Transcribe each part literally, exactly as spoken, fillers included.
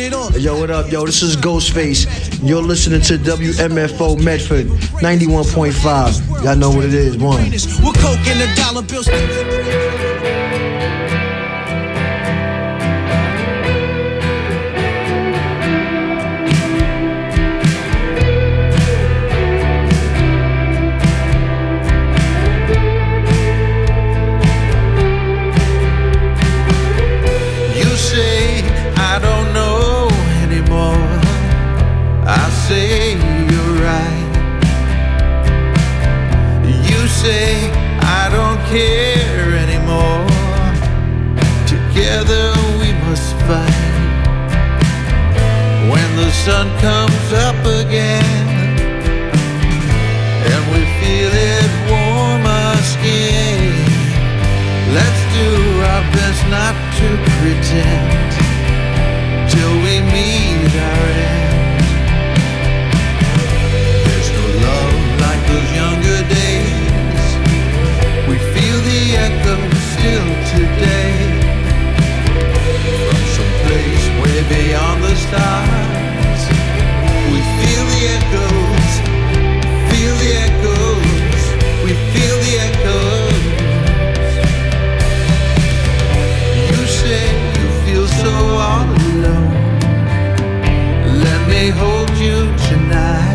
it off. Yo, what up, yo? This is Ghostface. You're listening to W M F O Medford, ninety-one point five. Y'all know what it is, one. With coke and a dollar bill. Say you're right. You say I don't care anymore. Together we must fight. When the sun comes up again and we feel it warm our skin, let's do our best not to pretend till we meet our end. Those younger days, we feel the echo still today. From some place way beyond the stars, we feel the echoes, feel the echoes, we feel the echoes. You say you feel so all alone. Let me hold you tonight.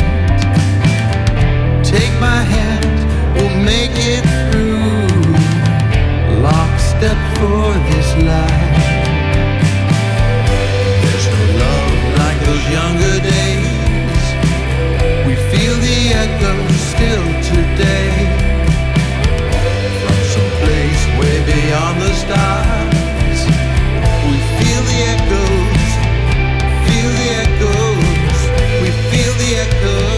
Take my hand, we'll make it through. Lockstep for this life. There's no love like those younger days. We feel the echo still today. From some place way beyond the stars, we feel the echoes, feel the echoes, we feel the echoes.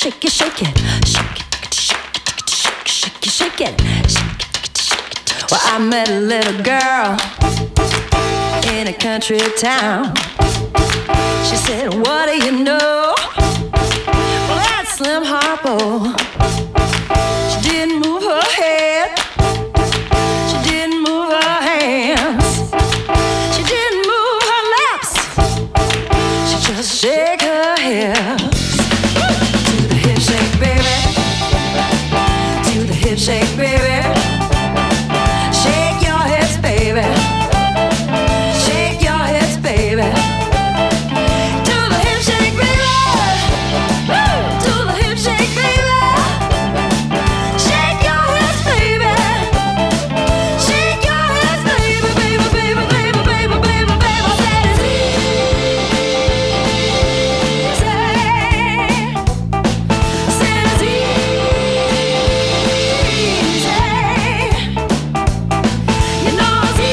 shake it, shake it, shake it, shake it, shake it, shake it, shake it, shake it. Well, I met a little girl in a country town. She said, what do you know? Well, that's Slim Harpo. She didn't move her head. She didn't move her hands. She didn't move her lips. She just shake her hips. To the hip shake, baby. To the hip shake, baby. Shake your hips, baby. Shake your hips, baby. To the hip shake, baby. Woo! To the hip shake, baby. Shake your hips, baby. Shake your hips, baby, baby, baby, baby, baby, baby, baby. That is easy. That is easy. You know it's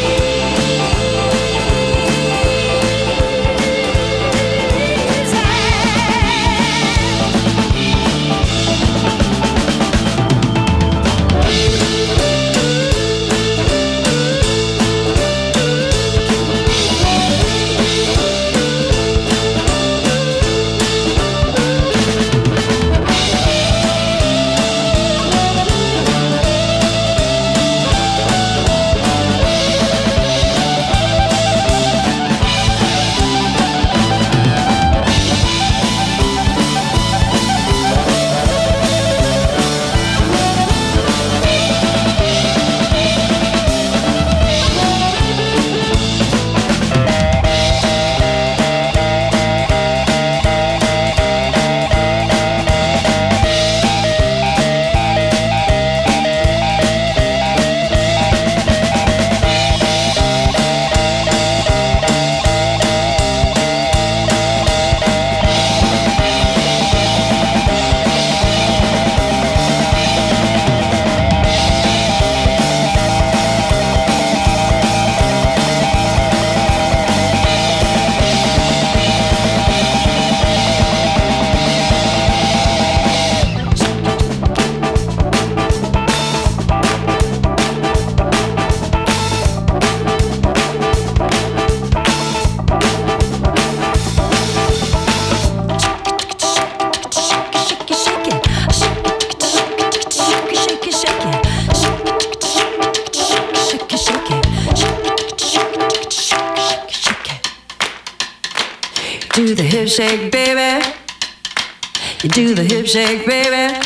do the hip shake, baby. You do the hip shake, baby.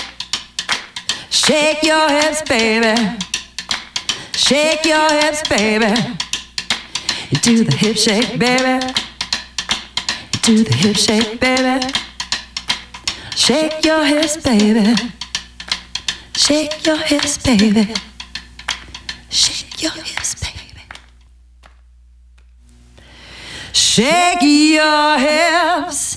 Shake your hips, baby. Shake your hips, baby. You do the hip shake, baby. You do the hip shake, baby. Shake your hips, baby. Shake your hips, baby. Shake your hips, baby. Shake your hips,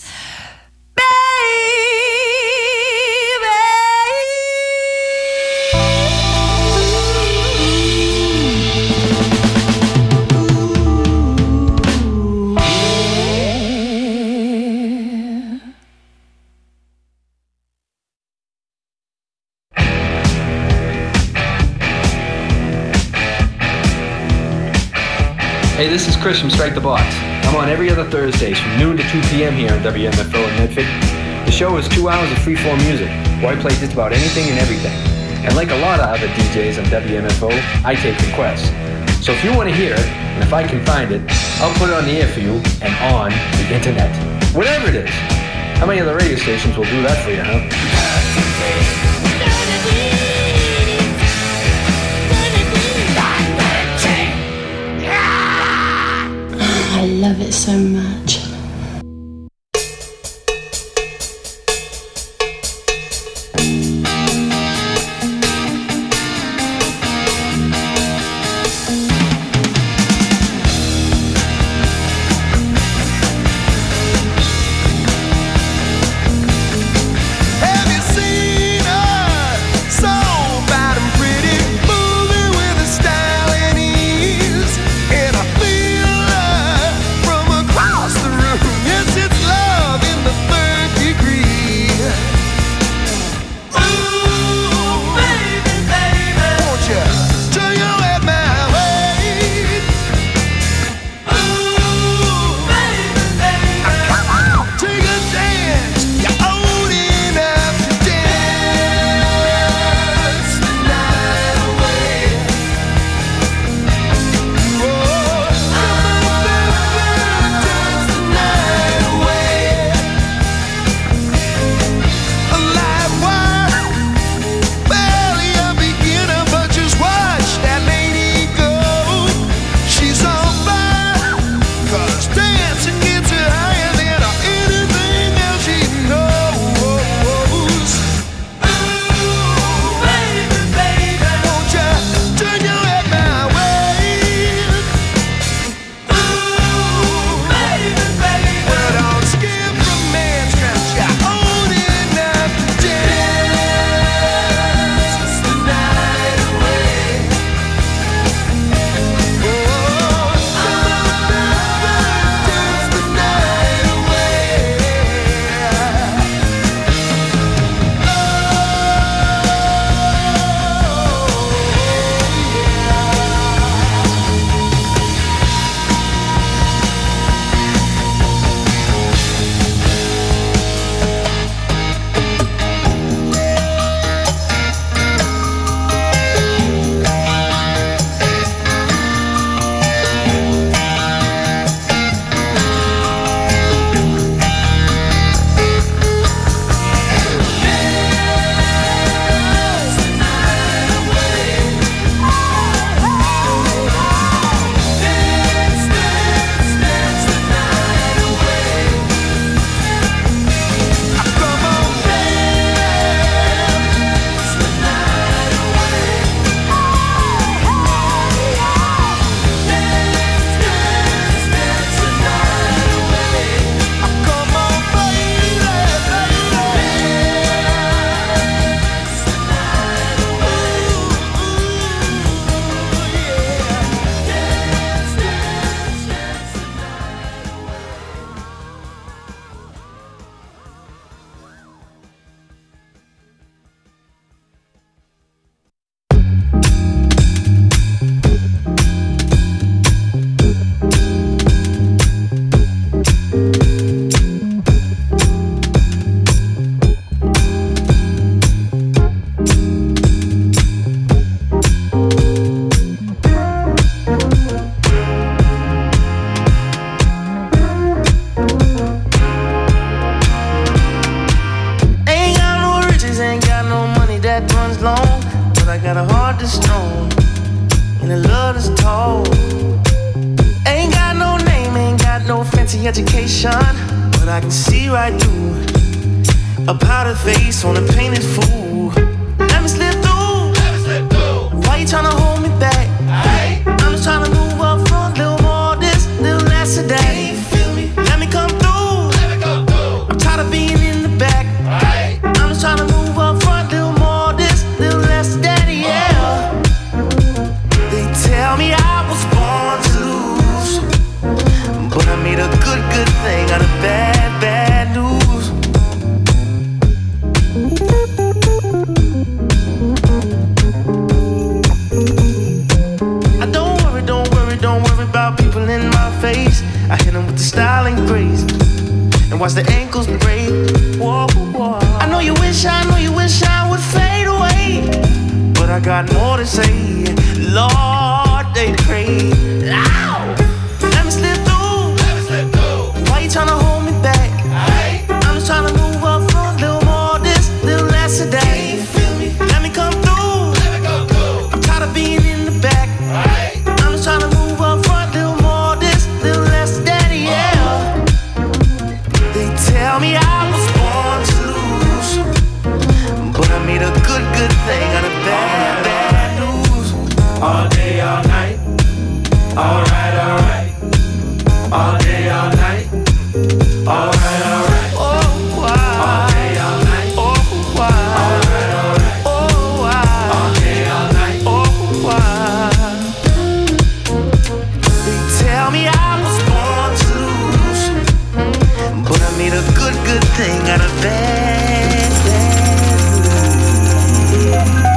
Hey, this is Chris from Strike the Box. I'm on every other Thursdays from noon to two p.m. here on W M F O in Medford. The show is two hours of free-form music, where I play just about anything and everything. And like a lot of other D Js on W M F O, I take requests. So if you want to hear it, and if I can find it, I'll put it on the air for you and on the internet. Whatever it is. How many other radio stations will do that for you, huh? I love it so much. Across fancy education, but I can see right through a powdered face on a painted fool. Let me slip through. Let me slip through. Why you tryna hold me back? Hey. I'm just tryna move up front, little more this, little less of that. Hey, feel me? Let me come through. Let me come through. I'm tired of being in the back. Hey. I'm just tryna move up front, little more this, little less of that. Yeah. They tell me I was born to lose, but I made a good, good thing out of bad, bad news. I don't worry, don't worry, don't worry about people in my face. I hit them with the style and grace, and watch the ankles break. Whoa, whoa. I know you wish, I know you wish I would fade away, but I got more to say. Lord, they pray. Ow! Let me slip through. Let me slip through. Why you tryna hold me back? Hey. I'm just tryna move up front, little more this, little less of that. Hey, feel me? Let me come through. Let me come through. I'm tired of being in the back. Hey. I'm just tryna move up front, little more this, little less of that. Yeah. They tell me I was born to lose, but I made a good, good thing out of bad, bad news. All day, all night. Alright, alright. All day, all night. Alright, alright. Oh, wow. All day, all night. Oh, wow. Alright, alright. Oh, wow. All day, all night. Oh, wow. They tell me I was born to lose, but I made a good, good thing out of bad, bad news.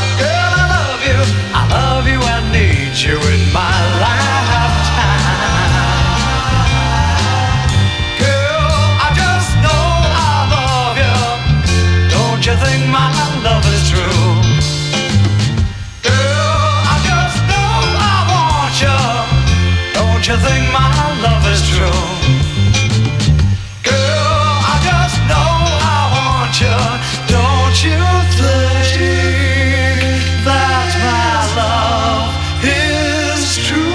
you in my lifetime. you think my love is true? Girl, I just know I want you. Don't you think that my love is true?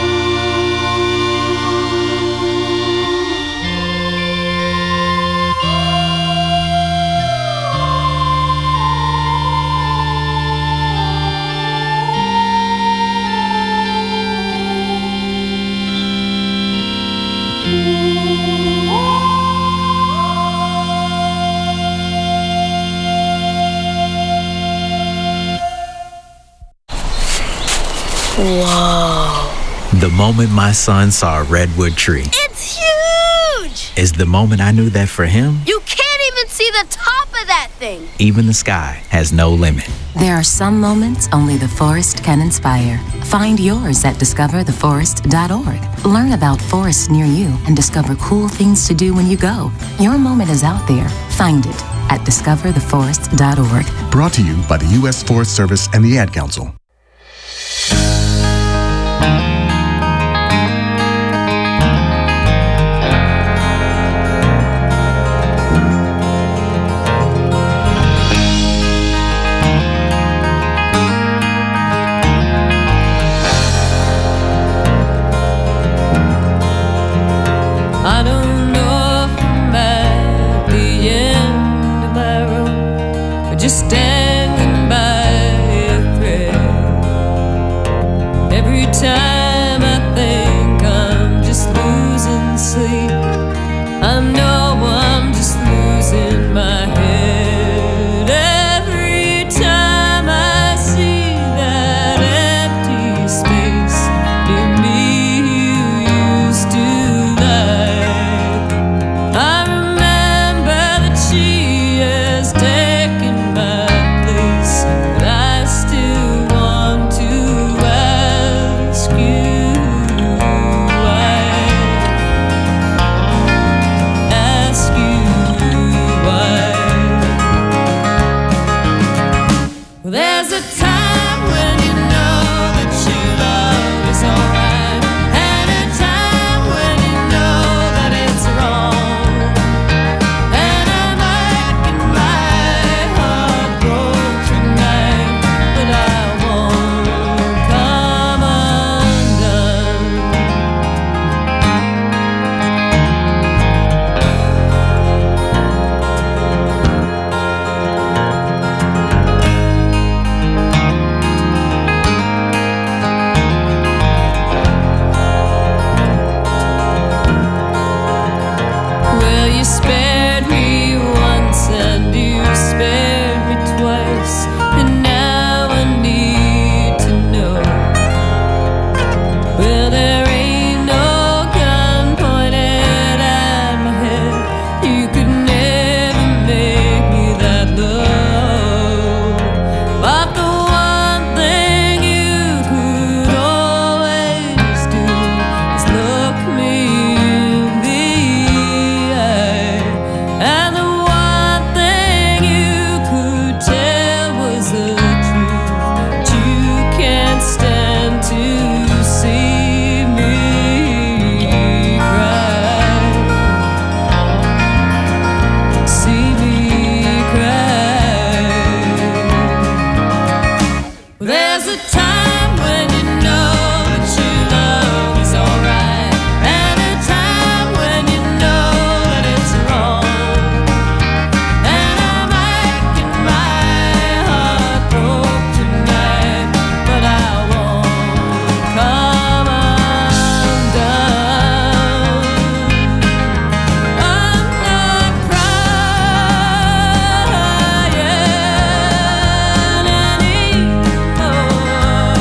Whoa. The moment my son saw a redwood tree It's huge! is the moment I knew that for him, You can't even see the top of that thing. even the sky has no limit. There are some moments only the forest can inspire. Find yours at discover the forest dot org. Learn about forests near you and discover cool things to do when you go. Your moment is out there. Find it at discover the forest dot org. Brought to you by the U S Forest Service and the Ad Council. I don't know if I'm at the end of my road or just standing by a prayer. Every time I think I'm just losing sleep, I know I'm just losing my head. Every time I see that empty space near me you used to like, I remember that she has taken my place, but I still want to ask you why. Ask you why. There's a time when you know that your love is alright, and a time when you know that it's wrong. And I'm aching, my heart broke tonight, but I won't come undone. Well, you spared me once and you spared me twice, and now I need to know. Well, there ain't no gun pointed at my head. You could never make me that low. But the one thing you could always do is look me in the eye. And the one thing you could tell was the truth, but you can't stand to see me cry. See me cry. There's a time when you know that your love is alright, and a time when you know that it's wrong. And I'm aching, my heart broke tonight, but I won't come undone. I'm not crying anymore.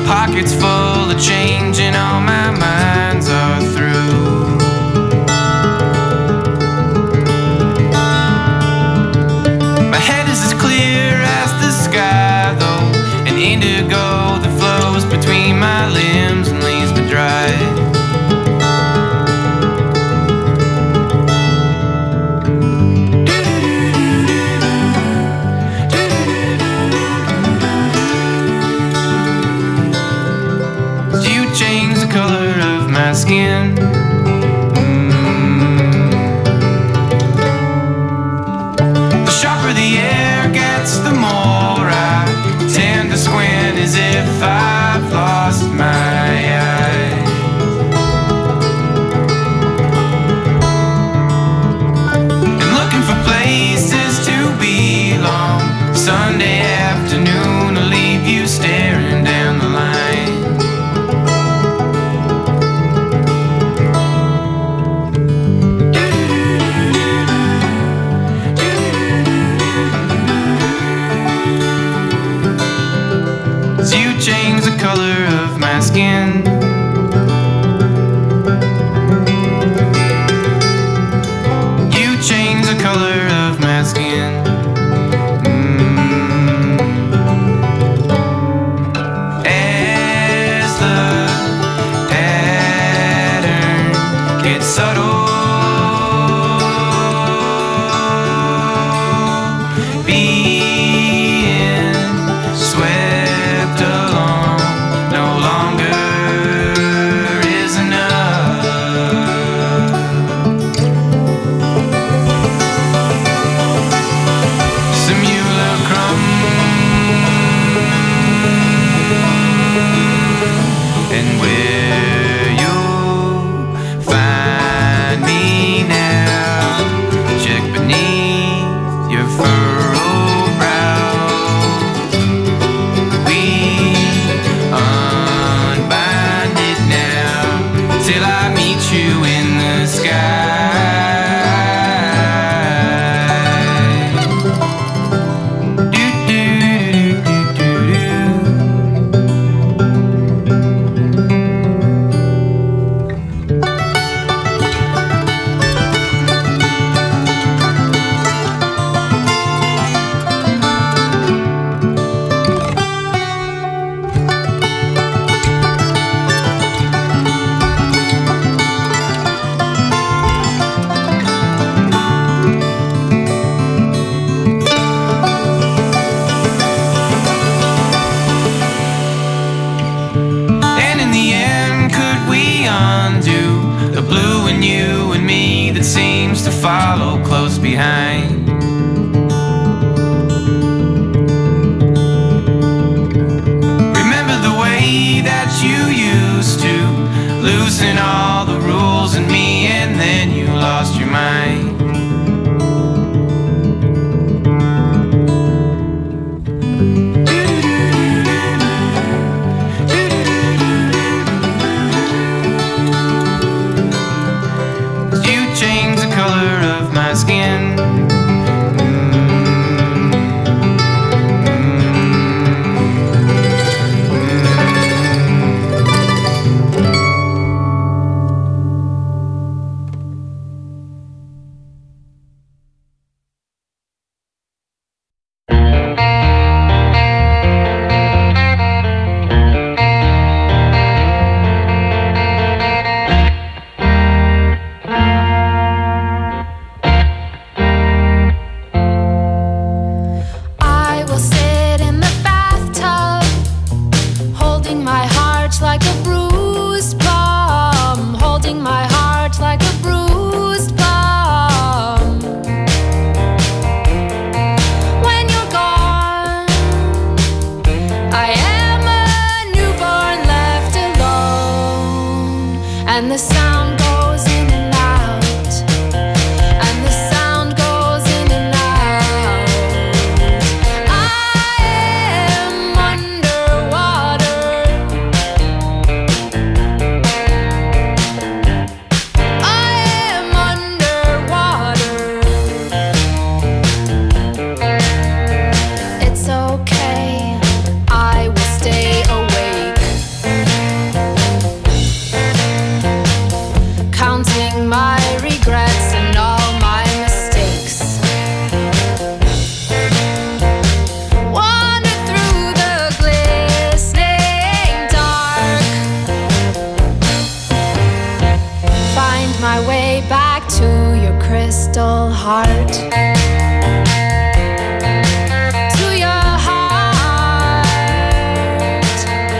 pocket's full of change and all my minds are through. My head is as clear as the sky though, an indigo that flows between my limbs and leaves me dry. Skin. Mm. The sharper the air gets, the more I tend to squint as if I've lost my eye. And looking for places to belong. Sunday afternoon will leave you staring down the line. Change the color of my skin. You change the color of my skin. Mm. As the pattern gets subtle, being swept along no longer is enough. Simulacrum, and where you'll find me now, check beneath your furrowed brow. We unbind it now till I meet you in the sky. Do, do, do, do, do, and in the end, could we undo the blue in you and me that seems to follow close behind? Remember the way that you used to loosen all the rules in me and then you lost your mind. You change the color of my skin. crystal heart. To your heart.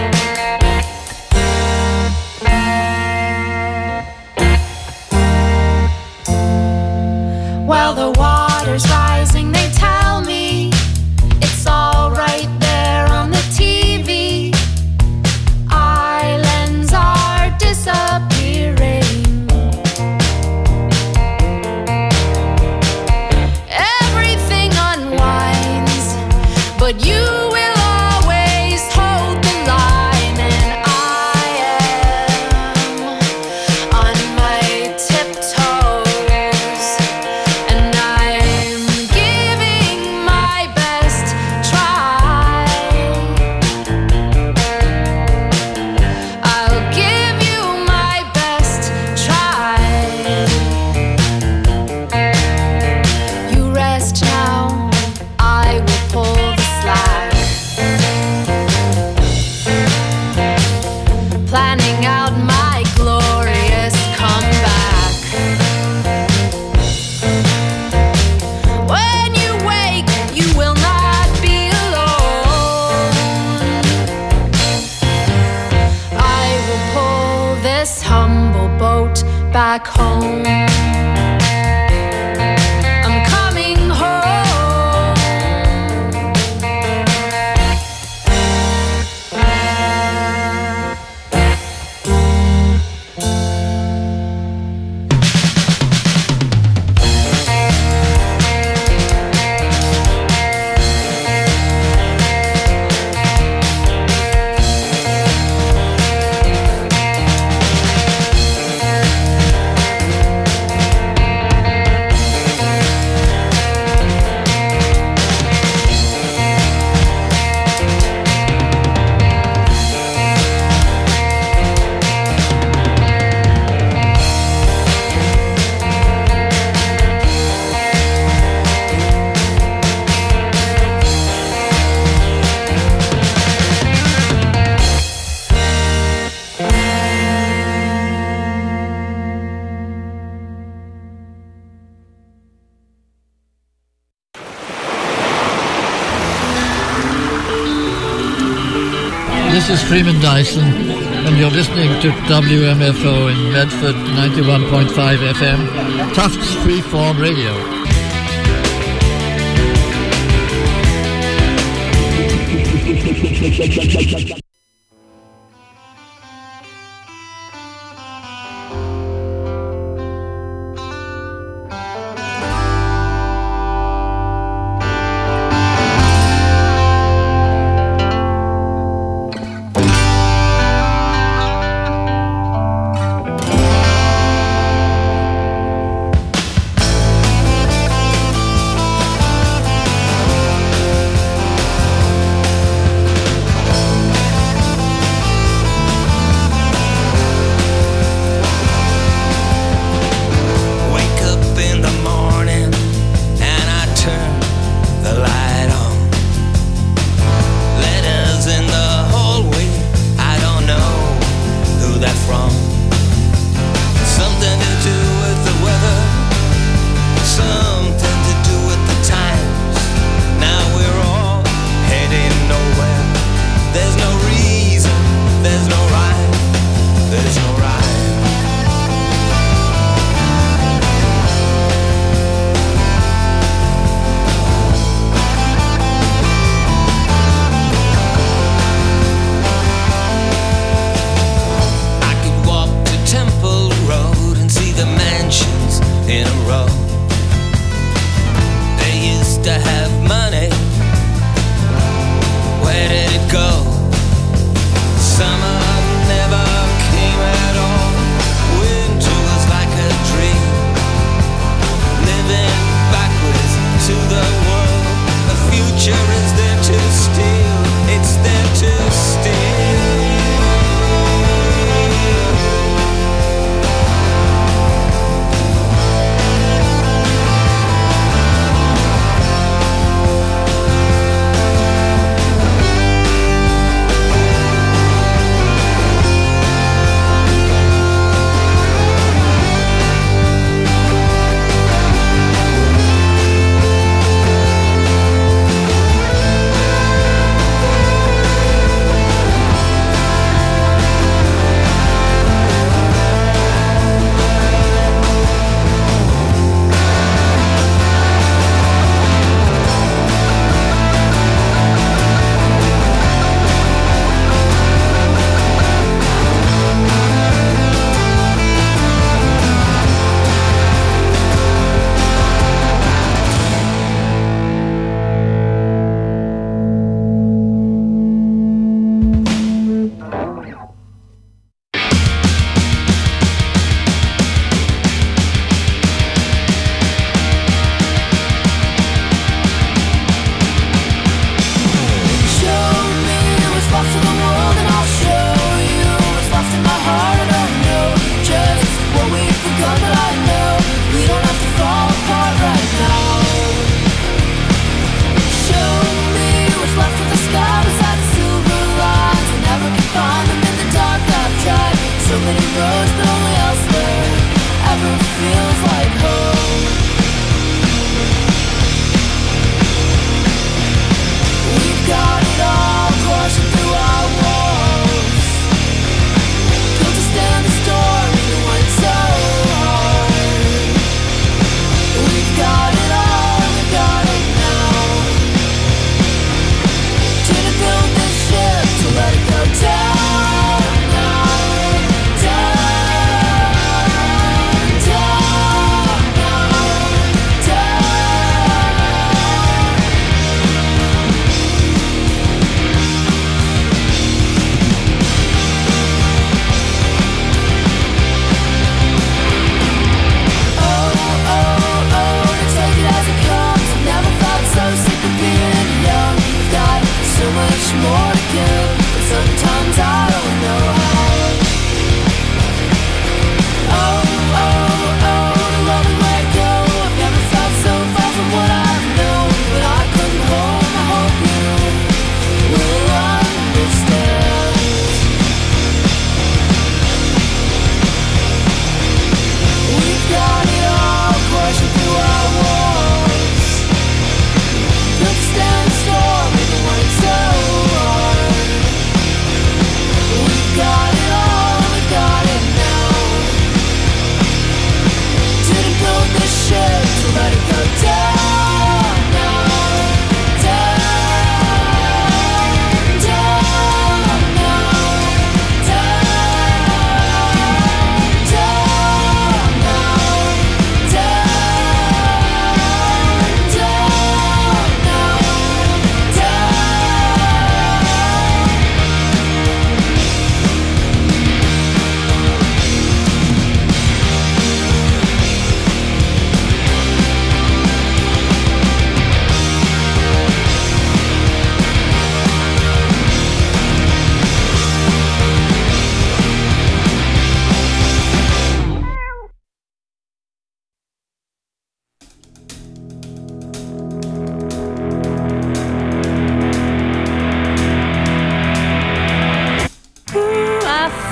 While the water's rising, they tell me it's all right there on the T V. Islands are disappearing. Everything unwinds, but you will always hold the line, and I am on my tiptoes, and I'm giving my best try. I'll give you my best try. You rest now, I will pull the slack. Planning out my glorious comeback. When you wake, you will not be alone. I will pull this humble boat back home. I'm coming home. This is Freeman Dyson, and you're listening to W M F O in Medford, ninety-one point five F M, Tufts Freeform Radio.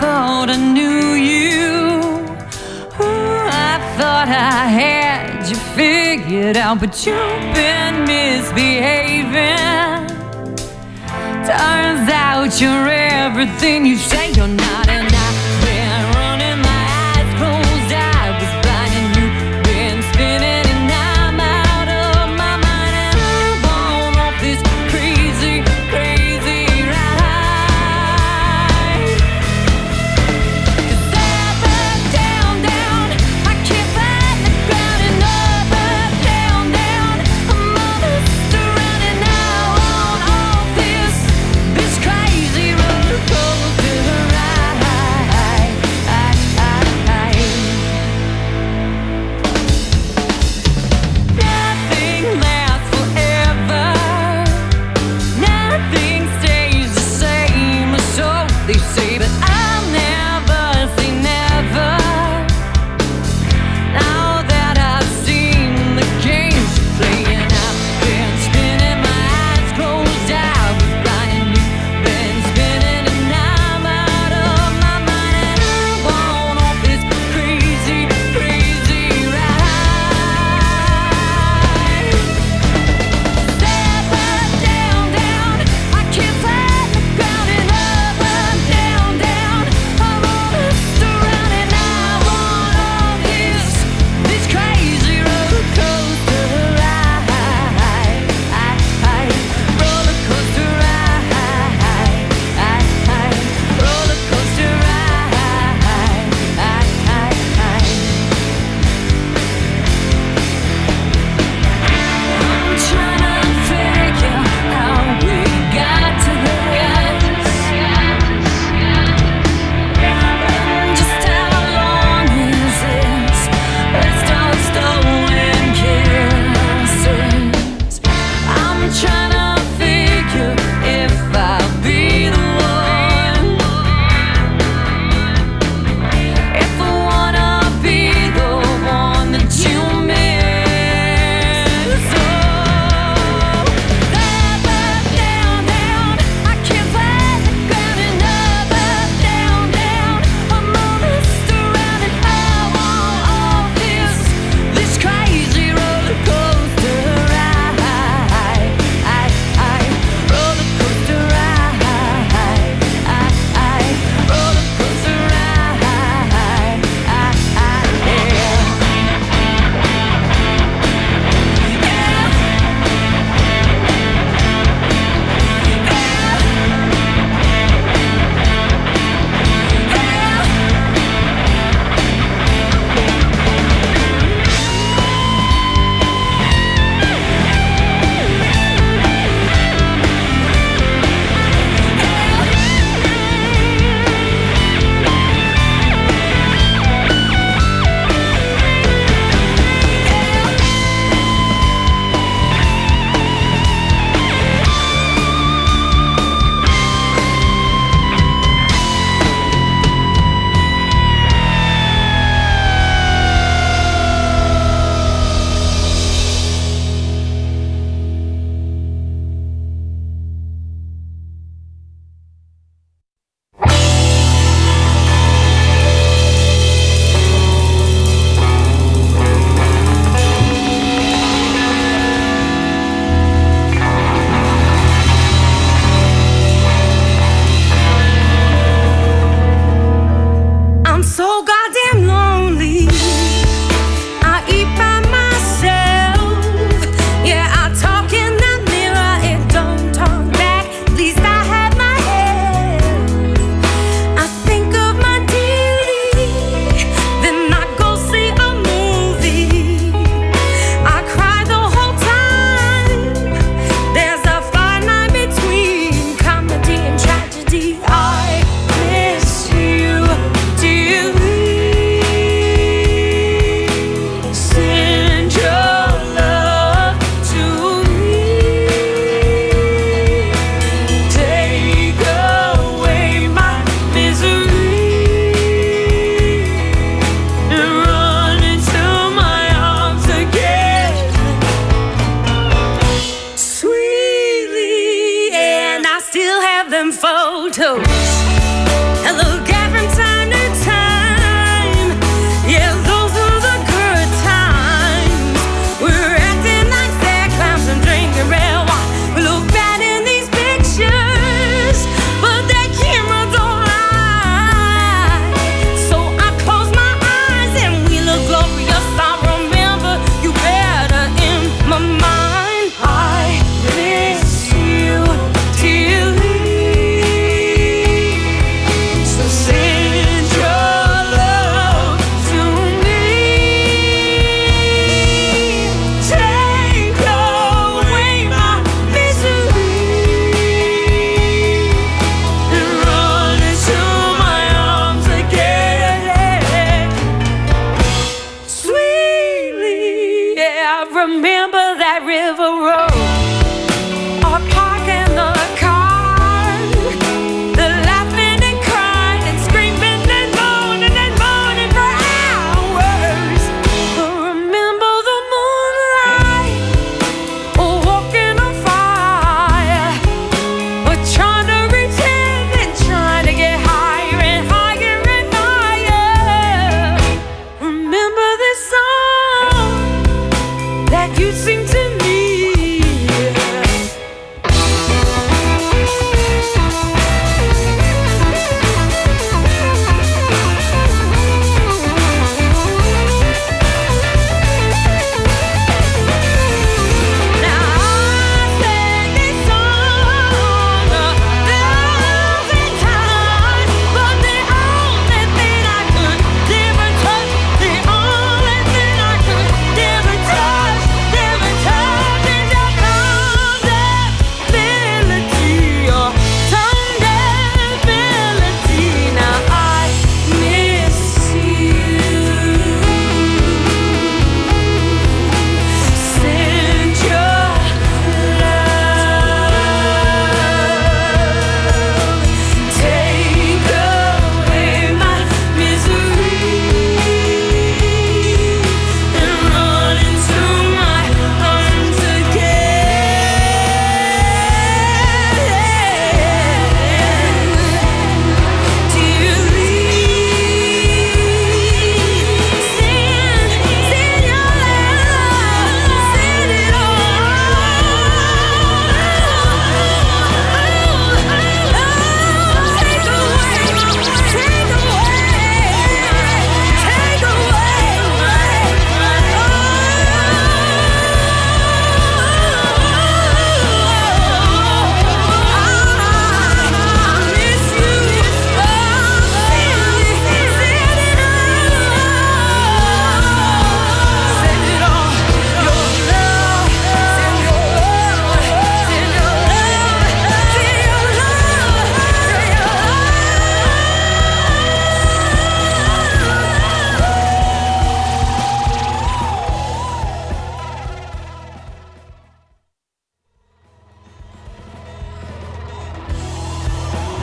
thought I knew you. Ooh, I thought I had you figured out, but you've been misbehaving. Turns out you're everything you say you're not, and I've been running my eyes closed. I was blind and you've been spinning, and I'm out of my mind, and I'm on off this crazy, crazy ride. 'Cause up and down, down, I can't find the ground, and up and down, down, I'm almost around, and now on off this, this crazy roller coaster ride. Nothing lasts forever. Nothing stays the same, or so they say, but I'll never say never. Now that I've seen the games you're playing, I've been spinning my eyes closed. I was blind and you've been spinning, and I'm out of my mind, and I'm on off this crazy, crazy ride. Up and down, down, I can't find the ground, and up and down, down, I'm almost around, and I'm on off this, this crazy roller coaster ride. Roller coaster ride. Roller coaster ride. I'm trying to figure how we got to this, and just how long is this? Let's start stolen kisses. I'm trying to figure if I'll be the one, if I wanna be the one that you miss. Oh, up and down, down, I can't find the ground, and up and down, down, I'm almost around, and I'm on off this, this crazy roller coaster ride. Roller coaster ride. Roller coaster ride. I'm so goddamn lonely. I eat by myself. Yeah, I talk in that mirror, it don't talk back. At least I have my head. I think of my duty, then I go see a movie. I cry the whole time. There's a fine line between comedy and tragedy. I miss you dearly. Send your love to me. Take away my misery, and run into my arms again, sweetly. And I still have them photos